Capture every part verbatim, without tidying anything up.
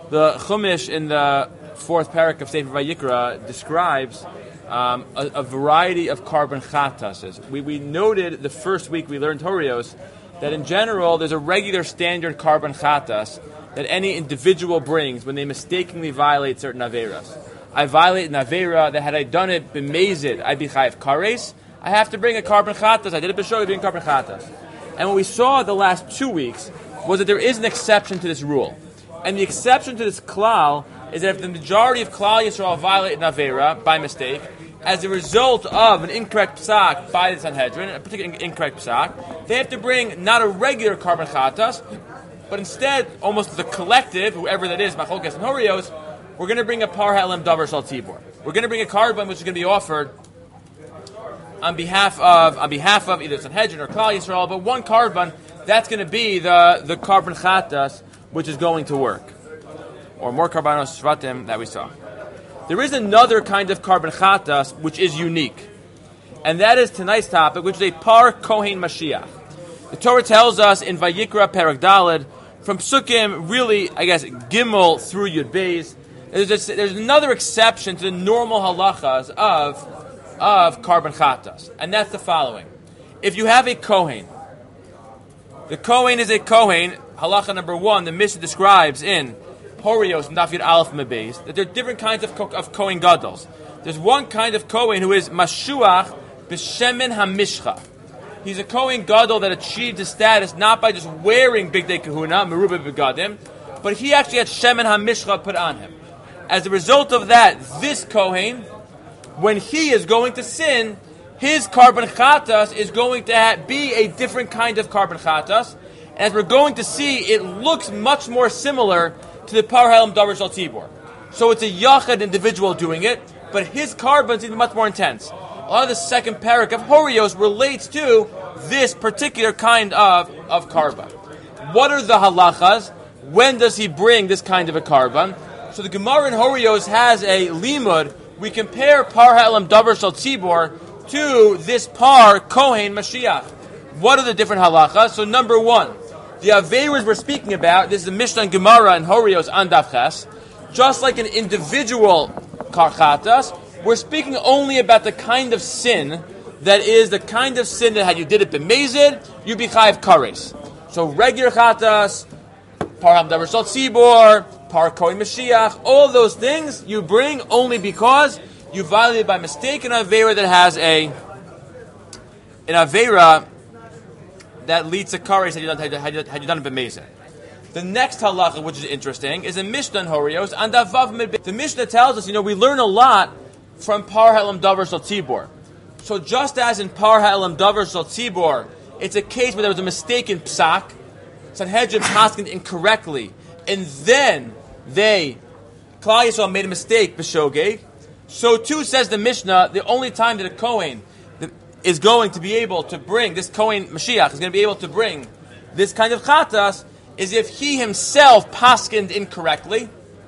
The Chumash in the fourth parak of Sefer Vayikra describes um, a, a variety of carbon chatas. We, we noted the first week we learned Horios that in general there's a regular standard carbon chatas that any individual brings when they mistakenly violate certain averas. I violate an avera that had I done it b'mezid, I'd be chayiv kares. I have to bring a carbon chatas. I did it b'shogeg, bring carbon chatas. And what we saw the last two weeks was that there is an exception to this rule. And the exception to this klal is that if the majority of Klal Yisrael violate an avera by mistake, as a result of an incorrect psak by the Sanhedrin, a particular incorrect psak, they have to bring not a regular carbon chatas, but instead, almost the collective, whoever that is, Macholkes and Horios, we're going to bring a par ha'elam davar shal tzibur. We're going to bring a carbon which is going to be offered on behalf of on behalf of either Sanhedrin or Klal Yisrael, but one carbon that's going to be the the carbon chatas which is going to work, or more karbanos shvatim that we saw. There is another kind of carbon chatas which is unique, and that is tonight's topic, which is a par kohen Mashiach. The Torah tells us in Vayikra Perek Daled, from Psukim, really, I guess, Gimel through Yud Beis, there's, a, there's another exception to the normal halachas of, of carbon chatas, and that's the following. If you have a kohen, the kohen is a kohen, halacha number one, the Mishnah describes in Horios and Daf Yud Aleph Mebeis, that there are different kinds of, of kohen gadol. There's one kind of kohen who is mashuach b'shemen hamishcha. He's a kohen gadol that achieved his status not by just wearing bigdei kahuna, meruba begadim, but he actually had shemen hamishcha put on him. As a result of that, this kohen, when he is going to sin, his carbon chatas is going to ha- be a different kind of carbon chatas. As we're going to see, it looks much more similar to the par ha'elam davar shal tzibur. So it's a yachad individual doing it, but his carbon is even much more intense. A lot of the second parak of Horios relates to this particular kind of, of carbon. What are the halachas? When does he bring this kind of a carbon? So the Gemara in Horios has a limud. We compare par ha'elam davar shal tzibur to this par kohen Mashiach. What are the different halachas? So number one, the averas we're speaking about, this is the Mishnah and Gemara and Horios and Daf Ches. Just like an individual karchatas, we're speaking only about the kind of sin that is the kind of sin that had you did it b'mezid, you'd be chayiv kares. So regular chatas, par ham davar shal tzibur, par kohen Mashiach, all those things you bring only because you violated by mistake an avera that has a an avera that leads to kares had you done, had you, had you done it b'mezid. The next halacha, which is interesting, is a Mishnah in Horios and Avav Mid. The Mishnah tells us, you know, we learn a lot from par ha'elam davar shal tzibur. So just as in par ha'elam davar shal tzibur, it's a case where there was a mistake in psak, Sanhedrin paskined incorrectly, and then they, Klal Yisrael made a mistake b'shogeg. So too says the Mishnah, the only time that a kohen is going to be able to bring, this kohen Mashiach is going to be able to bring this kind of chatas, is if he himself paskined incorrectly,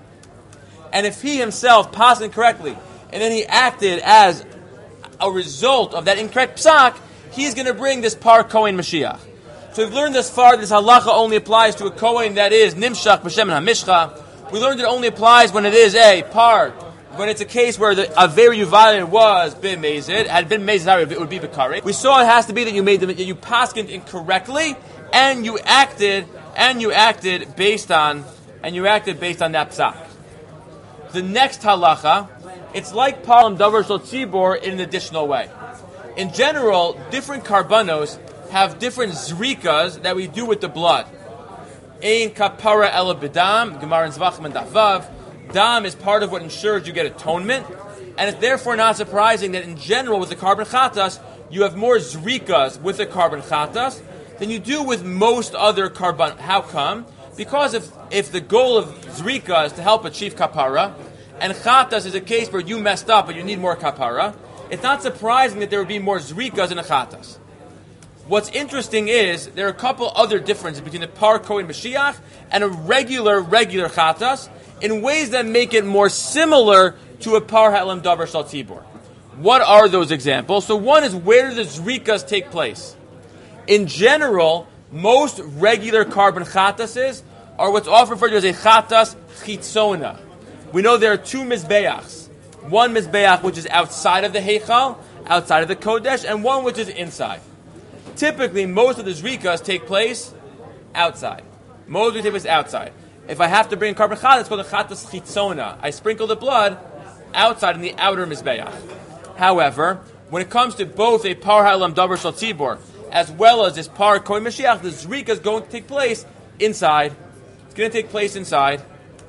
and if he himself paskined correctly, and then he acted as a result of that incorrect psak, he's going to bring this par kohen Mashiach. So we've learned thus far that this halacha only applies to a kohen that is nimshach b'shemen hamishcha. We learned it only applies when it is a par, when it's a case where the avera you violated was b'mezid, had been mezid, it would be b'kari. We saw it has to be that you made them, that you paskined incorrectly, and you acted, and you acted based on, and you acted based on that psak. The next halacha, it's like par ha'elam davar shal tzibur in an additional way. In general, different karbanos have different zrikas that we do with the blood. Ein kapara ela b'dam, Gemara in Zvachim and Davav. Dam is part of what ensures you get atonement, and it's therefore not surprising that in general with the carbon chatas, you have more zrikas with the carbon chatas than you do with most other carbon. How come? Because if, if the goal of zrika is to help achieve kapara, and chatas is a case where you messed up but you need more kapara, it's not surprising that there would be more zrikas in a chatas. What's interesting is there are a couple other differences between the par kohen Mashiach and a regular, regular chatas in ways that make it more similar to a par ha'elam davar shal tzibur. What are those examples? So one is, where do the zrikas take place? In general, most regular carbon chatases are what's often referred to as a chatas chitzona. We know there are two mizbeachs. One mizbeach which is outside of the heichal, outside of the kodesh, and one which is inside. Typically, most of the zrikas take place outside. Most of them take place outside. If I have to bring carbon chatas, it's called a chatas chitzona. I sprinkle the blood outside in the outer mizbeach. However, when it comes to both a par ha'olam davar shel tzibor as well as this par kohen Mashiach, the zrika is going to take place inside. It's going to take place inside.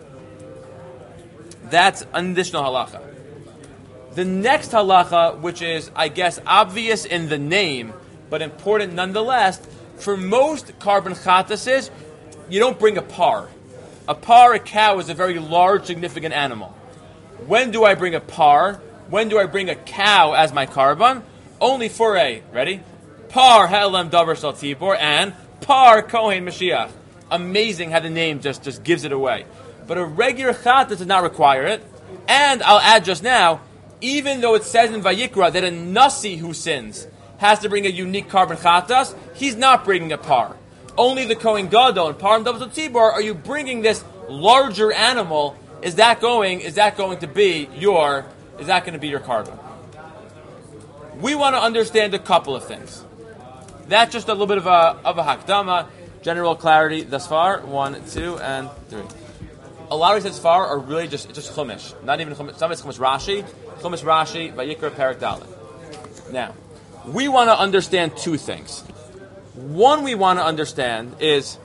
That's an additional halacha. The next halacha, which is, I guess, obvious in the name, but important nonetheless, for most carbon chatases, you don't bring a par. A par, a cow, is a very large, significant animal. When do I bring a par? When do I bring a cow as my carbon? Only for a, ready? Par ha'olam davar shel tzibor and par kohen Mashiach. Amazing how the name just, just gives it away. But a regular chatas does not require it. And I'll add just now, even though it says in Vayikra that a nasi who sins has to bring a unique carbon chatas, he's not bringing a par. Only the kohen gadol and par davar shel tzibor are you bringing this larger animal. Is that going? Is that going to be your? Is that going to be your carbon? We want to understand a couple of things. That's just a little bit of a of a hakdama, general clarity thus far. One, two, and three. A lot of these thus far are really just just chumash, not even chumash. Some of it's chumash Rashi, chumash Rashi, Vayikra Perek Dalet. Now, we want to understand two things. One we want to understand is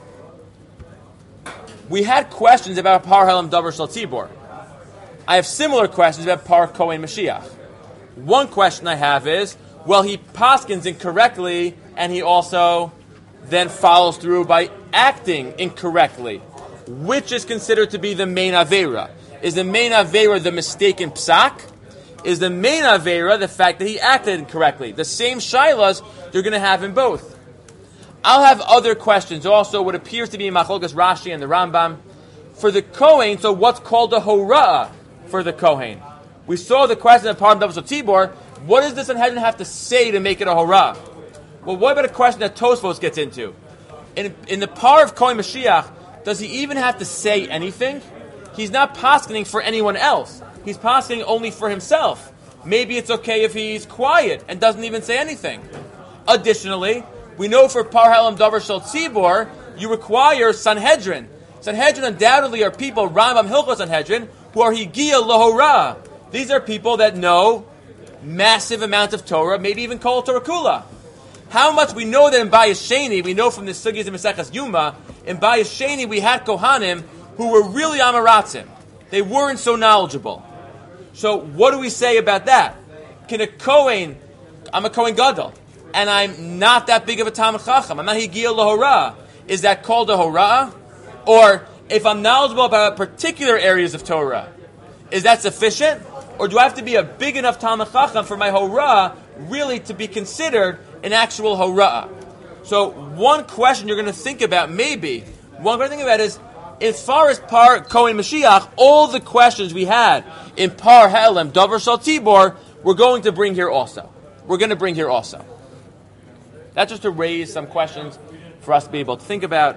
we had questions about par ha'olam davar shel tzibor. I have similar questions about par kohen Mashiach. One question I have is, well, he paskins incorrectly, and he also then follows through by acting incorrectly. Which is considered to be the main avera? Is the main avera the mistaken psak? Is the main avera the fact that he acted incorrectly? The same shilas you're going to have in both. I'll have other questions also, what appears to be Machlokes Rashi and the Rambam. For the Kohen, so what's called a hora'ah for the Kohen? We saw the question of Par Davar Shel Tzibor. What does the Sanhedrin have to say to make it a hora'ah? Well, what about a question that Tosfos gets into? In, in the Par of Kohen Mashiach, does he even have to say anything? He's not paskening for anyone else. He's paskening only for himself. Maybe it's okay if he's quiet and doesn't even say anything. Additionally, we know for Par Ha'olam Davar Shel Tzibor, you require Sanhedrin. Sanhedrin undoubtedly are people, Rambam Hilchos Sanhedrin, who are Higia Lahora. These are people that know massive amounts of Torah, maybe even Kol Torah Kula. How much we know that in Bayis Sheni, we know from the Sugis and Maseches Yuma, in Bayis Sheni we had Kohanim who were really Amaratzim. They weren't so knowledgeable. So what do we say about that? Can a Kohen, I'm a Kohen Gadol, and I'm not that big of a Talmid Chacham, I'm not Higia Lahora, is that called a Hora'ah? Or if I'm knowledgeable about particular areas of Torah, is that sufficient? Or do I have to be a big enough Talmid Chacham for my Hora'ah really to be considered an actual Hora'ah? So one question you're going to think about, maybe, one question to think about is, as far as Par Kohen Mashiach, all the questions we had in Par Ha'olam Davar Shel Tzibor, we're going to bring here also. We're going to bring here also. That's just to raise some questions for us to be able to think about.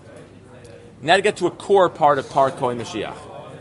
Now to get to a core part of Par Kohen Mashiach.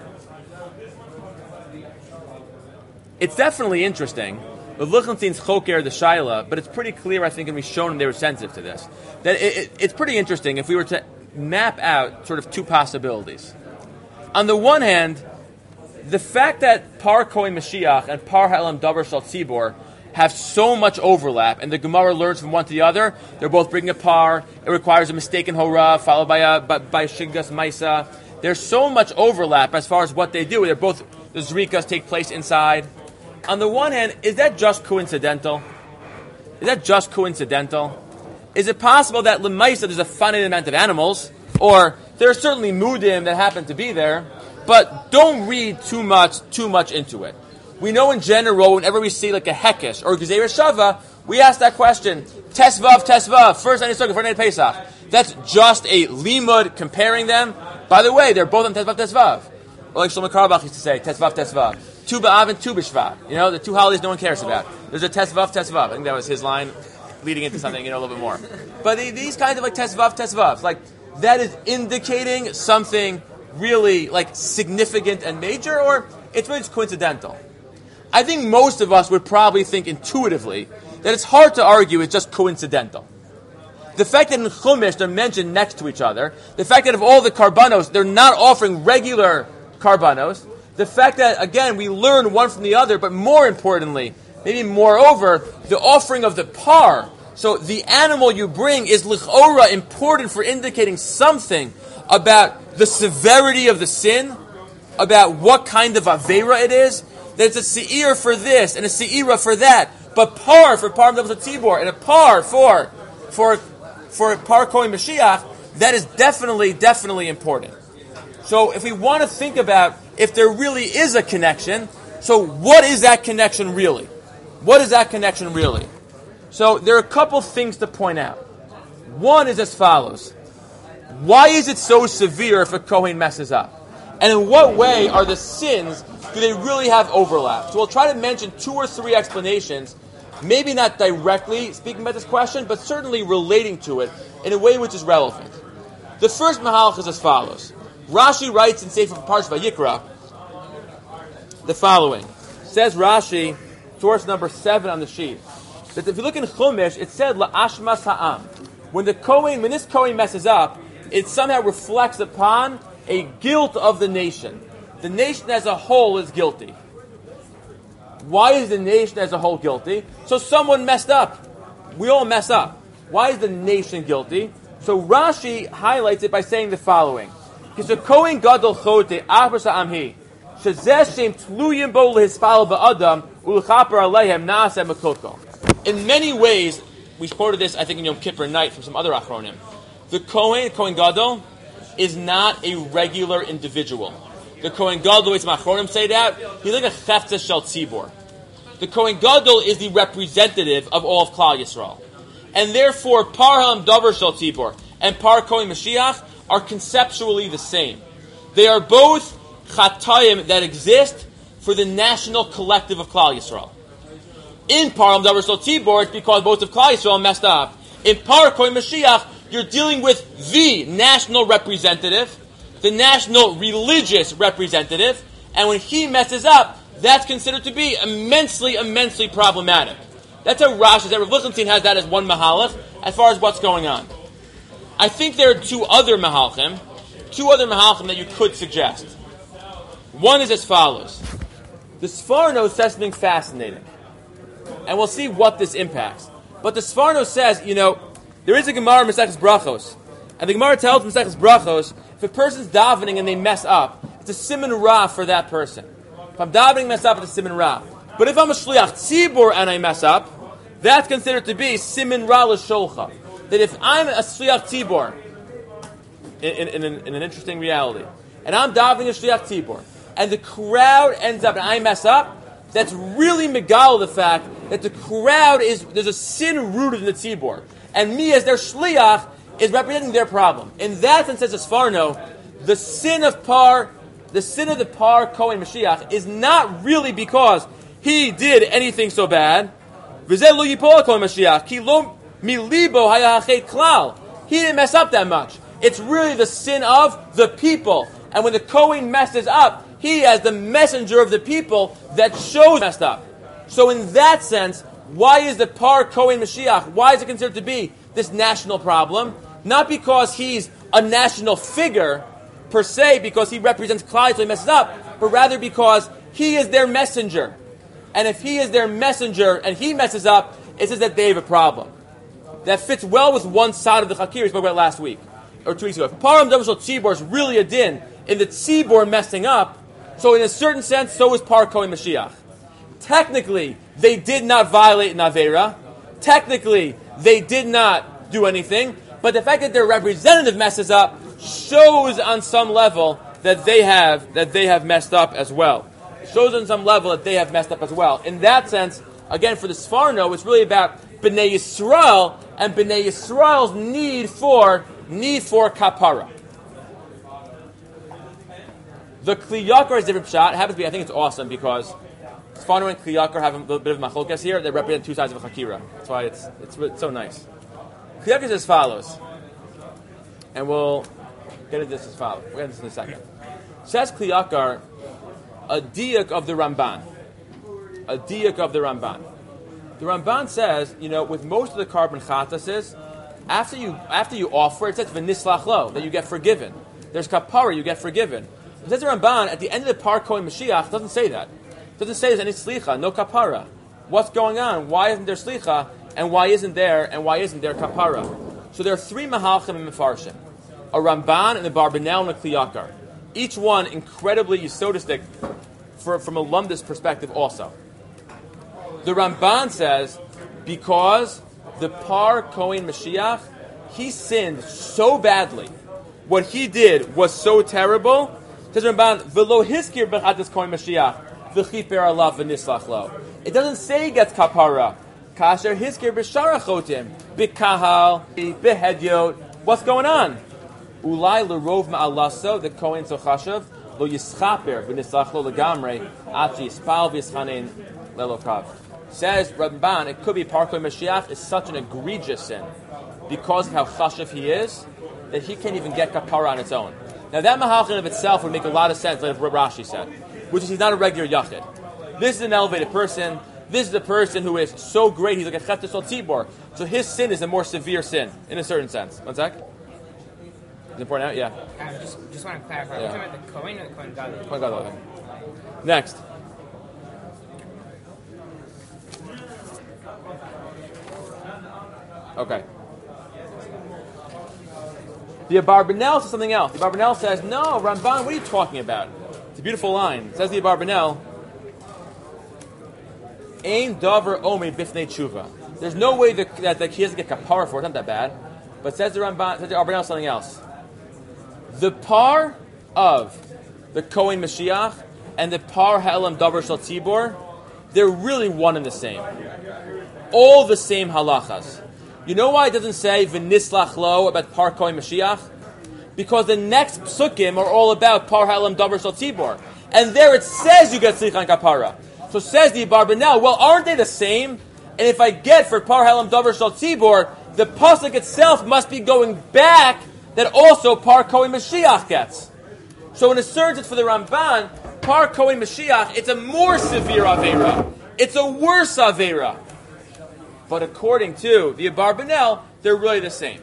It's definitely interesting. The Lichtenstein's Choker, the Shaila, but it's pretty clear, I think, and we've shown them they were sensitive to this, that it, it, it's pretty interesting if we were to map out sort of two possibilities. On the one hand, the fact that Par Kohen Mashiach and Par Ha'olam Davar Shel Tzibor have so much overlap, and the Gemara learns from one to the other, they're both bringing a par, it requires a mistaken hora'ah, followed by a by, by Shigas Maisa. There's so much overlap as far as what they do. They're both, the Zrikas take place inside. On the one hand, is that just coincidental? Is that just coincidental? Is it possible that Lemaisa there's a finite amount of animals, or there are certainly mudim that happen to be there, but don't read too much too much into it. We know in general, whenever we see like a Hekesh or Gezerah Shava, we ask that question, Tesvav, Tesvav, first night of Sukkot, first night of Pesach. That's just a limud comparing them. By the way, they're both on Tesvav, Tesvav. Or like Shlomo Karlbach used to say, Tesvav, Tesvav. Tu B'Av and Tu B'Shvat. You know, the two holidays no one cares about. There's a Tesvav, Tesvav. I think that was his line leading into something, you know, a little bit more. But the, these kinds of like Tesvav, Tesvav, like that is indicating something really like significant and major, or it's really just coincidental? I think most of us would probably think intuitively that it's hard to argue it's just coincidental. The fact that in Chumash they're mentioned next to each other, the fact that of all the karbanos they're not offering regular karbanos, the fact that, again, we learn one from the other, but more importantly, maybe moreover, the offering of the par. So the animal you bring is lichora important for indicating something about the severity of the sin, about what kind of avera it is. There's a seir for this and a seira for that, but par for par of tzibor and a par for for for par kohen Mashiach. That is definitely definitely important. So if we want to think about if there really is a connection, so what is that connection really? What is that connection really? So there are a couple things to point out. One is as follows: why is it so severe if a kohen messes up? And in what way are the sins, do they really have overlap? So we'll try to mention two or three explanations, maybe not directly speaking about this question, but certainly relating to it in a way which is relevant. The first mahalach is as follows. Rashi writes in Sefer Parshas Vayikra the following. Says Rashi, source number seven on the sheet, that if you look in Chumash, it said la'ashmas ha'am. When the kohen, when this kohen messes up, it somehow reflects upon a guilt of the nation. The nation as a whole is guilty. Why is the nation as a whole guilty? So someone messed up. We all mess up. Why is the nation guilty? So Rashi highlights it by saying the following: in many ways, we quoted this, I think, in Yom Kippur night from some other achronim. The Kohen, Kohen Gadol, is not a regular individual. The Kohen Gadol, it's Machronim say that, he's like a Cheftzah Shel Tzibor. The Kohen Gadol is the representative of all of Klal Yisrael. And therefore, Par Ha'am Davar Shel Tzibor and Par Kohen Mashiach are conceptually the same. They are both Chatayim that exist for the national collective of Klal Yisrael. In Par Ha'am Davar Shel Tzibor, it's because both of Klal Yisrael messed up. In Par Kohen Mashiach, you're dealing with the national representative, the national religious representative, and when he messes up, that's considered to be immensely, immensely problematic. That's how Rashi, that Rav Lichtenstein has that as one mahalach, as far as what's going on. I think there are two other mahalchim, two other mahalchim that you could suggest. One is as follows. The Sforno says something fascinating, and we'll see what this impacts. But the Sforno says, you know, there is a Gemara in Maseches Brachos, and the Gemara tells Maseches Brachos, if a person's davening and they mess up, it's a siman ra for that person. If I'm davening and mess up, it's a siman ra. But if I'm a shliach tzibur and I mess up, that's considered to be siman ra l'sholcha. That if I'm a shliach tzibur, in, in, in, in an interesting reality, and I'm davening a shliach tzibur, and the crowd ends up and I mess up, that's really megal the fact that the crowd is, there's a sin rooted in the tzibur. And me as their shliach is representing their problem. In that sense, says Sforno, the sin of par, the sin of the par Kohen Mashiach is not really because he did anything so bad. He didn't mess up that much. It's really the sin of the people. And when the Kohen messes up, he, as the messenger of the people, that shows messed up. So in that sense, why is the par Kohen Mashiach, why is it considered to be this national problem? Not because he's a national figure, per se, because he represents Klal, so he messes up, but rather because he is their messenger. And if he is their messenger and he messes up, it says that they have a problem. That fits well with one side of the Chakir we spoke about last week, or two weeks ago. If Param Davar Shel Tzibor is really a din in the Tzibor messing up, so in a certain sense, so is Par Kohen Mashiach. Technically, they did not violate Navera. Technically, they did not do anything. But the fact that their representative messes up shows on some level that they have that they have messed up as well. Shows on some level that they have messed up as well. In that sense, again, for the Sforno, it's really about Bnei Yisrael and Bnei Yisrael's need for need for kapara. The Kli Yakar is a different shot. It happens to be, I think it's awesome because Sforno and Kli Yakar have a little bit of machlokas here. They represent two sides of a chakira. That's why it's it's, it's so nice. Kli Yakar is as follows. and we'll get into this as follows. We'll get into this in a second. Says Kli Yakar, a diuk of the Ramban. A diuk of the Ramban. The Ramban says, you know, with most of the carbon chatases, after you after you offer, it says v'nislach lo, that you get forgiven. There's kapara, you get forgiven. It says the Ramban, at the end of the Par Kohen Mashiach, it doesn't say that. It doesn't say there's any slicha, no kapara. What's going on? Why isn't there slicha? And why isn't there? And why isn't there kapara? So there are three mahalchim and mefarshim: a Ramban and a Barbanel and a Kli Yakar. Each one incredibly yisodistic for, from a lumdus perspective also. The Ramban says, because the Par Kohen Mashiach, he sinned so badly. What he did was so terrible. Says Ramban, v'lo hiskir b'chatas Kohen Mashiach, v'chiper alav v'nislach lo. It doesn't say he gets kapara. Kasher hiskir b'shara chotim, b'kahal, b'hedyot. What's going on? Ulai l'rov ma'alaso, the Kohen so chashav, lo yischaper v'nislach lo legamre, achi yispal v'yischanein lelokav. Says Ramban, it could be Par Kohen Mashiach is such an egregious sin because of how chashav he is that he can't even get kapara on its own. Now that mahalchin of itself would make a lot of sense, like what Rashi said, which is he's not a regular yachid. This is an elevated person. This is a person who is so great, he's like a chetz al tzibor. So his sin is a more severe sin, in a certain sense. One sec. Is it important out? Yeah. I just, just want to clarify. Yeah. We're talking about the Kohen or the Kohen Gadol? Kohen Gadol, okay. Next. Okay. The Abarbanel says something else. The Abarbanel says, no, Ramban, what are you talking about? It's a beautiful line. It says the Abarbanel, Ein davar omer bifnei tshuva. There's no way that, that, that he doesn't get kapara for it. It's not that bad. But says the Ramban, says the Abarbanel something else. The par of the Kohen Mashiach and the par ha'elam davar shel tzibor, they're really one and the same. All the same halachas. You know why it doesn't say v'nislach lo about Par Kohen Mashiach? Because the next psukim are all about Par Ha'elam Davar Shel Tzibor. And there it says you get Slicha and Kapara. So says the Barbanel, well, aren't they the same? And if I get for Par Ha'elam Davar Shel Tzibor, the pasuk itself must be going back that also Par Kohen Mashiach gets. So in a sense, it's for the Ramban, Par Kohen Mashiach, it's a more severe Aveira. It's a worse Aveira. But according to the Abarbanel, they're really the same.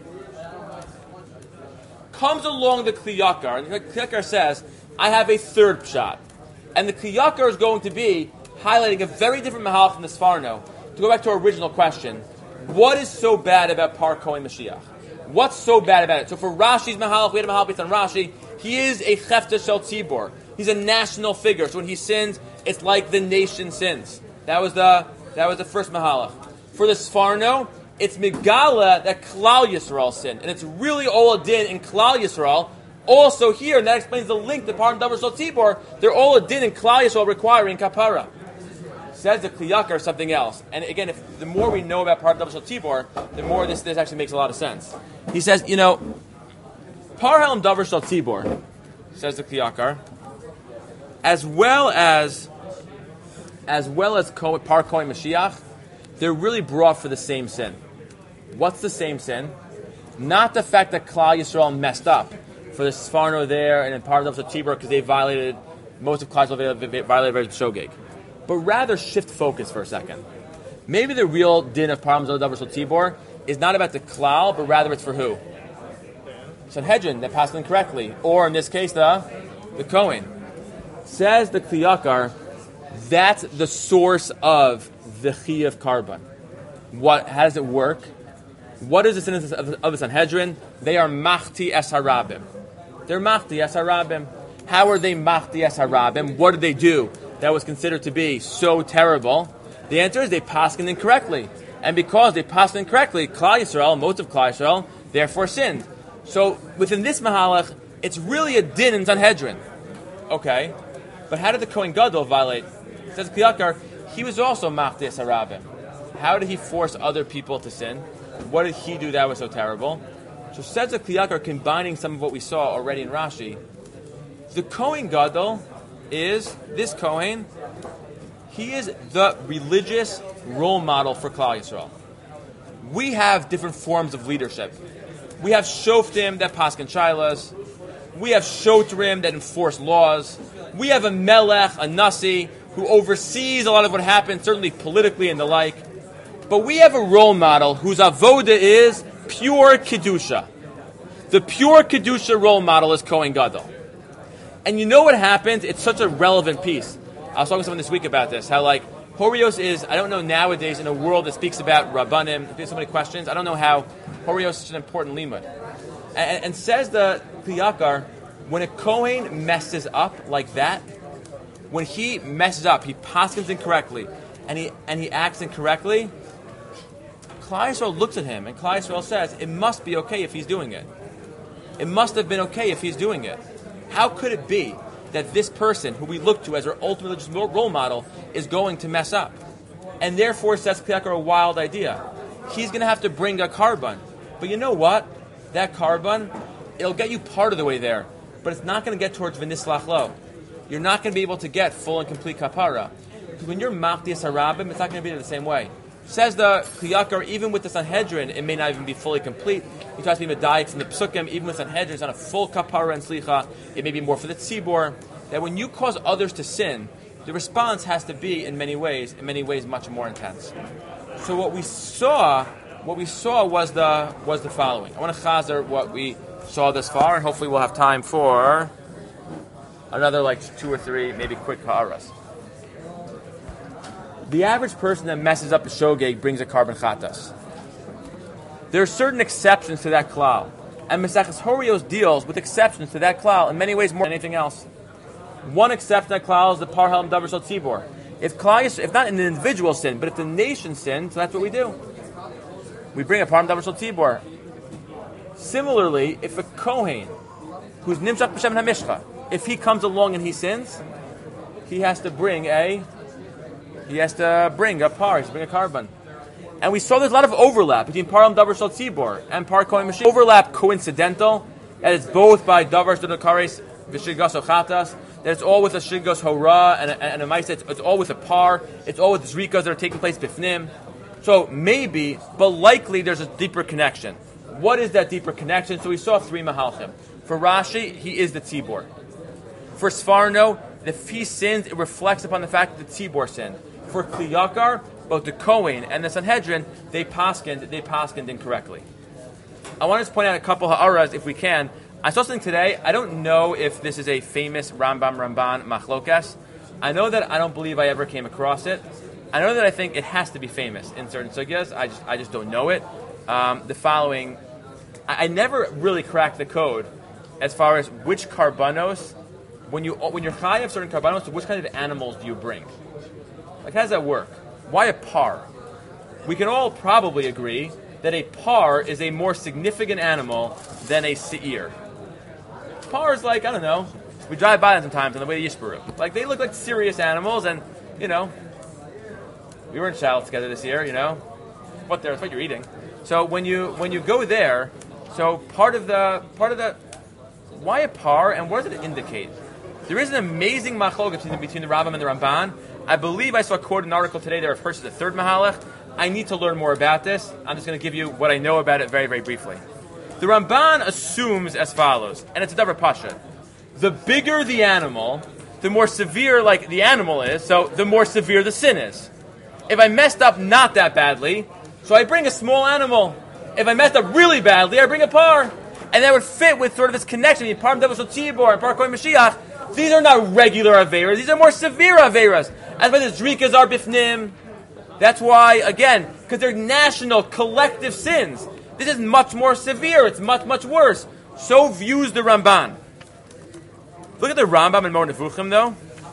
Comes along the Kli Yakar, and the Kli Yakar says, I have a third shot. And the Kli Yakar is going to be highlighting a very different mahal from the Sfarno. To go back to our original question, what is so bad about Par Kohen Mashiach? What's so bad about it? So for Rashi's mahal, if we had a mahal based on Rashi, he is a chefta shel tzibor. He's a national figure. So when he sins, it's like the nation sins. That was the that was the first mahalach. For the Sfarno, it's Megala that Klal Yisrael sinned. And it's really all a din in Klal Yisrael. Also here, and that explains the link to Par and Davar Shel Tzibor, they're all a din in Klal Yisrael requiring kapara. Says the Kli Yakar something else. And again, if the more we know about Par and Davar Shel Tzibor, the more this, this actually makes a lot of sense. He says, you know, Par Ha'elam Davar Shel Tzibor, says the Kli Yakar, as well as as well as Par Kohen Mashiach, they're really brought for the same sin. What's the same sin? Not the fact that Klal Yisrael messed up for the Sfarno there and in part of the Tzibor because they violated, most of Klal Yisrael violated Shogeg. But rather shift focus for a second. Maybe the real din of Param Davar Shel Tzibor is not about the Klal, but rather it's for who? Sanhedrin, that passed incorrectly. Or in this case, the, the Kohen. Says the Kli Yakar, that's the source of the Chiyuv Karban. What? How does it work? What is the sentence of, of the Sanhedrin? They are Machti Es Harabim. They're Machti Es Harabim. How are they Machti Es Harabim? What did they do that was considered to be so terrible? The answer is they paskin incorrectly. And because they paskin incorrectly, Klal Yisrael, most of Klal Yisrael, therefore sinned. So within this Mahalach, it's really a din in Sanhedrin. Okay. But how did the Kohen Gadol violate? It says Kli Yakar, he was also Machti Es Harabim. How did he force other people to sin? What did he do that was so terrible? So says the Kli Yakar, combining some of what we saw already in Rashi. The Kohen Gadol is, this Kohen, he is the religious role model for Klal Yisrael. We have different forms of leadership. We have shoftim that paskin shilas. We have shotrim that enforce laws. We have a melech, a nasi, who oversees a lot of what happens, certainly politically and the like. But we have a role model whose avoda is pure kedusha. The pure kedusha role model is Kohen Gadol. And you know what happens? It's such a relevant piece. I was talking to someone this week about this, how like Horios is, I don't know nowadays in a world that speaks about Rabbanim, there's so many questions, I don't know how Horios is such an important limud. And, and says the Piyakar, when a Kohen messes up like that, when he messes up, he paskins incorrectly, and he and he acts incorrectly, Klal Yisrael looks at him, and Klal Yisrael says, it must be okay if he's doing it. It must have been okay if he's doing it. How could it be that this person, who we look to as our ultimate religious role model, is going to mess up? And therefore, says Piyakar, a wild idea. He's going to have to bring a carbon. But you know what? That carbon, it'll get you part of the way there, but it's not going to get towards v'nislach lo. You're not going to be able to get full and complete kapara. Because when you're machdias harabim, it's not going to be the same way. Says the Piyakar, even with the Sanhedrin, it may not even be fully complete. He tries to be medayik from the psukim, even with Sanhedrin, it's not a full kapara and slicha. It may be more for the tzibor. That when you cause others to sin, the response has to be, in many ways, in many ways, much more intense. So what we saw, what we saw was the was the following. I want to chazer what we saw thus far, and hopefully we'll have time for another like two or three, maybe quick ha'aras. The average person that messes up a shogeg brings a carbon chatas. There are certain exceptions to that klal, and Maseches Horios deals with exceptions to that klal in many ways more than anything else. One exception to that klal is the par helm davar shel tzibor. If klal, if not an individual sin, but if the nation sins, so that's what we do. We bring a par helm davar shel tzibor. Similarly, if a kohen who's nimshach b'shem hamishcha, if he comes along and he sins, he has to bring a he has to bring a par, he has to bring a carbon. And we saw there's a lot of overlap between Param Davar Shal Tzibor and Par Kohen Mashiach. Overlap coincidental, that it's both by Davar Shal Kares V'Shigos Ochatas, that it's all with a Shigos Hora and a, and a Maisa, it's, it's all with a par, it's all with Zrikas that are taking place Bifnim. So maybe, but likely there's a deeper connection. What is that deeper connection? So we saw three Mahalchim. For Rashi, he is the Tzibor. For Sfarno, if he sins, it reflects upon the fact that the Tzibor sinned. For Kli Yakar, both the Kohen and the Sanhedrin, they paskind, they paskind incorrectly. I want to just point out a couple ha'aras, if we can. I saw something today. I don't know if this is a famous Rambam Ramban machlokas. I know that I don't believe I ever came across it. I know that I think it has to be famous in certain sugyas. I just, I just don't know it. Um, the following, I, I never really cracked the code as far as which karbanos, when you when you're high of certain karbanos, which kind of animals do you bring? Like, how does that work? Why a par? We can all probably agree that a par is a more significant animal than a seir. Par is like, I don't know, we drive by them sometimes on the way to Yishbaru. Like, they look like serious animals, and, you know, we were in Charlotte together this year, you know, what there, it's what you're eating. So when you when you go there, so part of the, part of the, why a par, and what does it indicate? There is an amazing machlok between, between the Rambam and the Ramban. I believe I saw quote an article today that refers to the third Mahalach. I need to learn more about this. I'm just going to give you what I know about it very, very briefly. The Ramban assumes as follows, and it's a davar pasha. The bigger the animal, the more severe like the animal is, so the more severe the sin is. If I messed up not that badly, so I bring a small animal. If I messed up really badly, I bring a par. And that would fit with sort of this connection between Param Davar Shel Tzibor and Par Kohen Mashiach. These are not regular Averas, these are more severe Averas. As why the Zrikas are Bifnim. That's why, again, because they're national, collective sins. This is much more severe, it's much, much worse. So views the Ramban. Look at the Rambam in Moreh Nevuchim, though.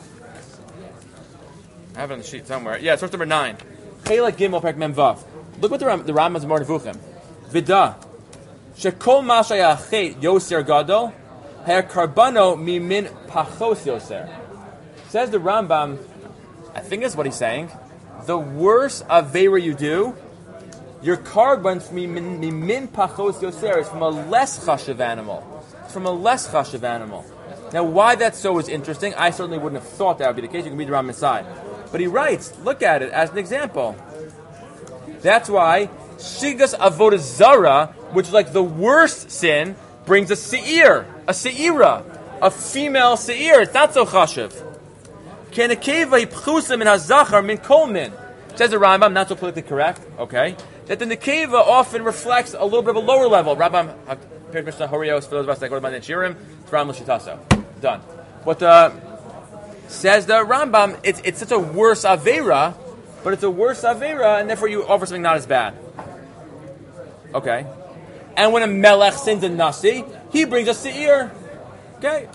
I have it on the sheet somewhere. Yeah, source number nine. Chelek Gimel Perek Mem Vav. Look what the, Ram- the Rambam is in Moreh Nevuchim. Vida. Shekol ma shayachet yoser gadol, her karbano mimin pachos yoser. Says the Rambam, I think that's what he's saying. The worse avera you do, your carbon from mimin pachos yoser is from a less chashav animal. It's from a less chashav animal. Now, why that so is interesting, I certainly wouldn't have thought that would be the case. You can read the Rambam inside. But he writes, look at it as an example. That's why Shigas Avodah Zara which is like the worst sin, brings a se'ir, a se'ira, a female se'ir. It's not so chashiv. Kenekeva hipchusa min hazachar min kol min. Says the Rambam, not so politically correct, okay, that the nekeva often reflects a little bit of a lower level. Rambam, Pirush Mishnah Horios, for those of us that go to Madan Shirim, it's Ram L'Shitaso. Done. What the, says the Rambam, it's, it's such a worse Avera, but it's a worse Avera, and therefore you offer something not as bad. Okay. And when a Melech sins a Nasi, he brings a Se'ir. Okay.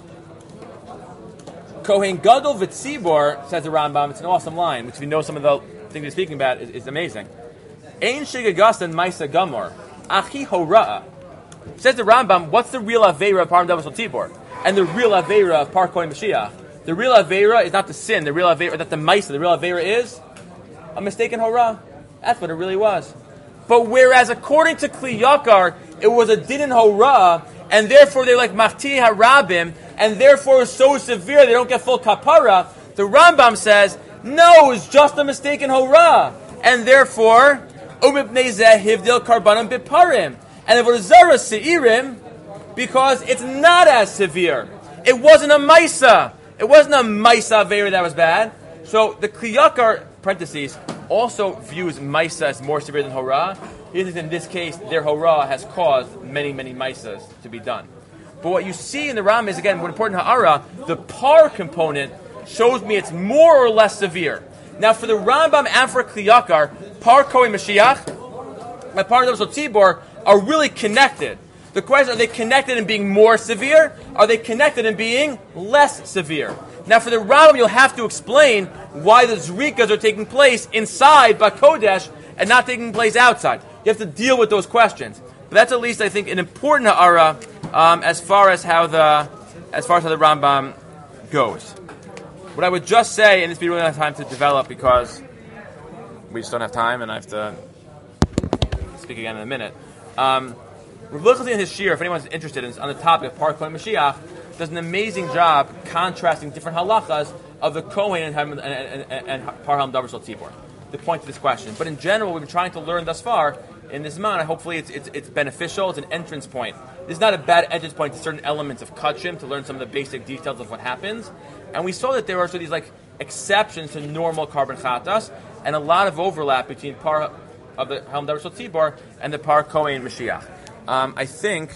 Kohen Gadol v'tzibor, says the Rambam, it's an awesome line, which if you know some of the things he's speaking about is, is amazing. Ein shigagastan maisa gamor, achi hora'a. Says the Rambam, what's the real Aveira of Param Davar Tibor? And the real Aveira of Par Kohen Mashiach? The real Aveira is not the sin, the real Aveira, not the maisa, the real Aveira is a mistaken hora. That's what it really was. But whereas according to Kli Yakar, it was a din in hora, and therefore they're like machti harabim, and therefore it's so severe they don't get full kapara, the Rambam says, no, it's just a mistaken hora, and therefore umipnei zeh hivdil karbanim biparim, and it was zara seirim because it's not as severe. It wasn't a maisa. It wasn't a maisa avera that was bad. So the Kli Yakar parentheses also views maisa as more severe than hora. He thinks in this case their hora has caused many many maisas to be done. But what you see in the Ram is again, what important ha'ara, the par component shows me it's more or less severe. Now, for the Rambam and for Kli Yakar, Par Kohen Mashiach and Par Davar Tzibor are really connected. The question, are they connected in being more severe? Are they connected in being less severe? Now, for the Rambam, you'll have to explain why the Zrikas are taking place inside Bakodesh and not taking place outside. You have to deal with those questions. But that's at least, I think, an important ha'ara um, as far as how the as far as how the Rambam goes. What I would just say, and this we really don't have time to develop because we just don't have time, and I have to speak again in a minute. Um, Rav Lichtenstein in his shir, if anyone's interested in this, on the topic of Par Kohen Mashiach, does an amazing job contrasting different halachas of the Kohen and, and, and, and Par Ham Davar Tzibor. The point of this question. But in general, we've been trying to learn thus far in this man. Hopefully, it's, it's it's beneficial. It's an entrance point. This is not a bad entrance point to certain elements of Kachim to learn some of the basic details of what happens. And we saw that there are so these like exceptions to normal carbon chatas, and a lot of overlap between par of the Ham Davar Tzibor and the Par Kohen Mashiach. Um, I think